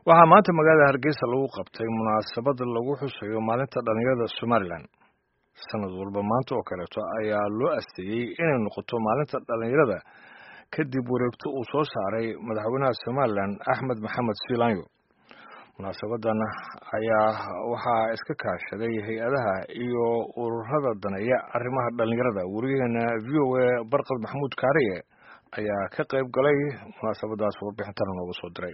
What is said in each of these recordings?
waxaa maanta magaalada Hargeysa lagu qabtay munaasabad lagu xusayo maalinta dhalinyarada Somaliland. Sanad walba maanta oo kaleeto ayaa loo asteeyay inay noqoto maalinta dhalinyarada kadib wareegto uu soo saaray madaxweynaha Somaliland Axmed Maxamed Silaanyo. Munaasabadan ayaa waxaa iska kaashaday hay'adaha iyo ururada daneeya arrimaha dhalinyarada. Wariyaheena VOA Barqad Maxamuud Kaariye ayaa ka qayb galay munaasabadaas warbixintan noogu soo diray.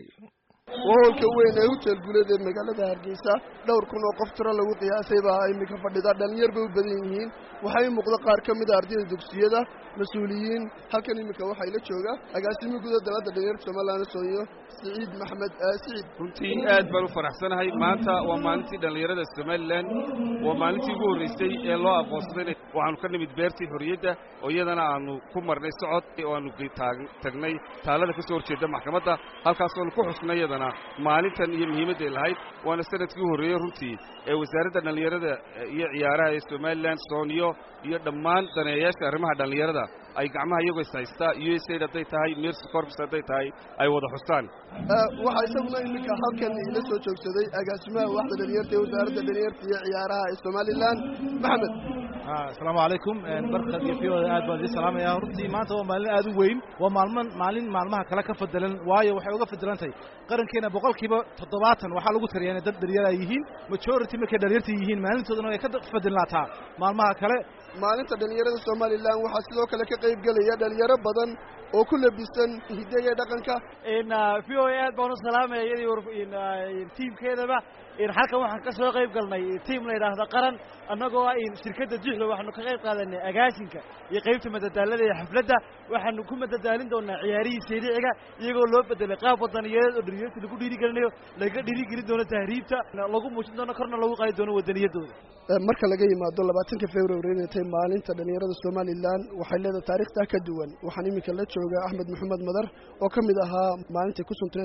Hoolka weyn ee hotel guuleed ee magaalada Hargeysa dhowr kun oo qof tiro lagu qiyaasay baa imika fadhida dhalinyar bay u badan yihiin. Waxay muuqda qaar ka mid ah ardayda dugsiyada, mas'uuliyiin. Halkan imika waxay la jooga agaasimiga guud ee dalada dhalinyarada Somaliland sooyo Saciid Maxamed Saciid. runtii aad baan u faraxsanahay maanta waa maalintii dhalinyarada Somaliland waa maalintii ugu horeysay ee loo aqoonsaday waxaanu ka nimid beertii xorriyadda oo iyadana aanu ku marnay socod oo aanu tagnay taalada ka soo horjeeda maxkamadda halkaas oo ku xusnay iyadana maalintan iyo muhiimadda ay lahayd waana sanadkii ugu horeeyay runtii ee wasaaradda dhalinyarada iyo ciyaaraha ee Somaliland Sooniyo iyo dhammaan daneeyaasha arrimaha dhalinyarada ay gacmaha iyagoo haysta USAID haday tahay Mercy Corps haday tahay ay wada xustaan waxa isaguna imika halkan ila soo joogsaday agaasimaha waaxda dhalinyarada ee wasaaradda dhalinyarada iyo ciyaaraha ee Somaliland Maxamed. Assalaamu alaykum barkad iyo fiyoda aad baan idin salaamayaa. runtii maanta waa maalin aad u weyn waa maalin maalmaha kala ka fadlan waayo waxay uga fadlantay qarankeena boqolkiiba 70 waxa lagu tariyay dad dhalinyar ay yihiin majority markay dhalinyarta yihiin maalintoodana ay ka fadlaataa maalmaha kale. maalinta dhalinyarada Somaliland waxa sidoo kale ka qayb galaya dhalinyaro badan oo ku labisan hidaha dhaqanka VOA aad baan u salaamayaa tiimkeedaba halkan waxaan ka soo qayb galnay tiim la yiraahdo qaran annagoo shirkadda Jixlo waxaanu ka qayb qaadanay agaasinka iyo qaybta madadaalada ee xafladda waxaanu ku madadaalin doonaa ciyaarihii seediciga iyagoo loo bedelay qaab wadaniyadeed oo dhalinyarada lagu dhiirigelinayo laga dhiirigelin doono tahriibta lagu muujin doono korna lagu qaadi doono wadaniyadooda. marka laga yimaado 20 February ee maalinta dhalinyarada Somaliland waxay leedahay taariikhda ka duwan. waxaan imika la joogaa Axmed Maxamed Madar oo ka mid ahaa maalintii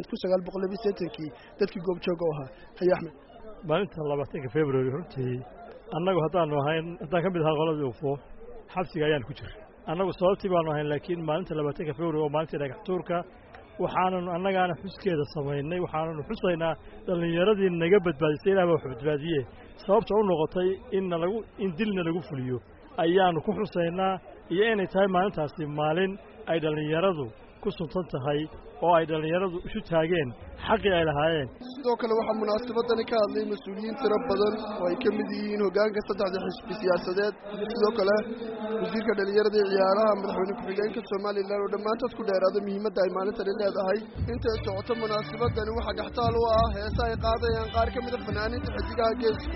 1980kii dadkii goobjooga ahaa. hay Axmed, maalinta 20 February runtii annagu haddaan ka mid ahaa qoladii UFO xabsiga ayaan ku jiray annagu sababtii baanu ahayn laakiin maalinta 20 February oo maalintii dhagax tuurka waxaanu annagaana xuskeeda samaynay waxaanu xusaynaa dhalinyaradii naga badbaadisay Ilaahay wuxuu badbaadiyay sababta u noqotay in dilna lagu fuliyo ayaanu ku xusaynaa iyo inay tahay maalintaasi maalin ay dhalinyaradu ku suntan tahay oo ay dhalinyaradu isu taageen xaqii ay lahaayeen. sidoo kale waxa munaasabadani ka hadlay mas'uuliyiin tiro badan oo ay ka mid yihiin hoggaanka saddexda xisbi siyaasadeed sidoo kale wasiirka dhalinyarada iyo ciyaaraha madaxweyne ku-xigeenka Somaliland oo dhammaantood ku dheeraada muhiimadda ay maalintan leedahay. inta socoto munaasabadani waxa dhaxtaal u ah heesa ay qaadayaan qaar ka mid ah fanaaniinta xidigaha geeska.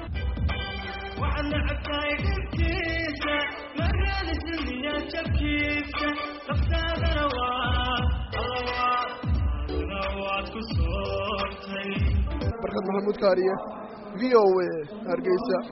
وعن عتايد الكيسة مرة لسنية شبكيسة تفتاد روات كسورتي. بركات محمود كارية VOA Hargeysa.